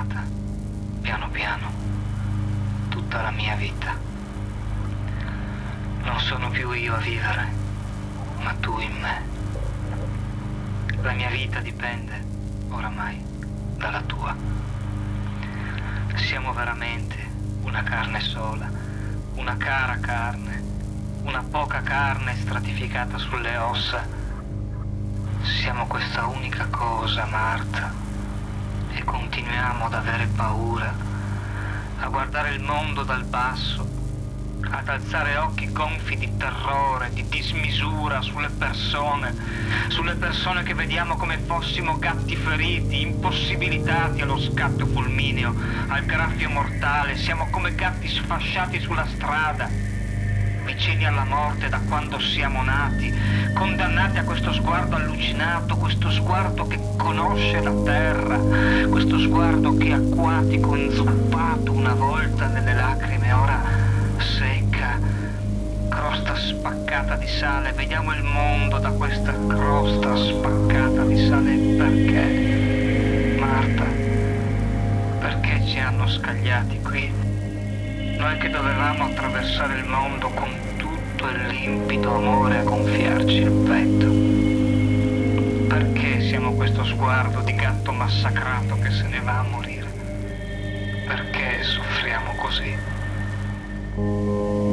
passata, piano piano, tutta la mia vita. Non sono più io a vivere, ma tu in me. La mia vita dipende, oramai, dalla tua. Siamo veramente una carne sola, una cara carne, una poca carne stratificata sulle ossa. Siamo questa unica cosa, Marta, e continuiamo ad avere paura, a guardare il mondo dal basso, ad alzare occhi gonfi di terrore, di dismisura sulle persone che vediamo come fossimo gatti feriti, impossibilitati allo scatto fulmineo, al graffio mortale. Siamo come gatti sfasciati sulla strada, vicini alla morte da quando siamo nati, condannati a questo sguardo allucinato, questo sguardo che conosce la terra, questo sguardo che è acquatico, inzuppato una volta nelle lacrime, ora secca, crosta spaccata di sale. Vediamo il mondo da questa crosta spaccata di sale. Perché, Marta? Perché ci hanno scagliati qui? Noi che dovevamo attraversare il mondo con tutto il limpido amore a gonfiarci il petto. Perché siamo questo sguardo di gatto massacrato che se ne va a morire? Perché soffriamo così?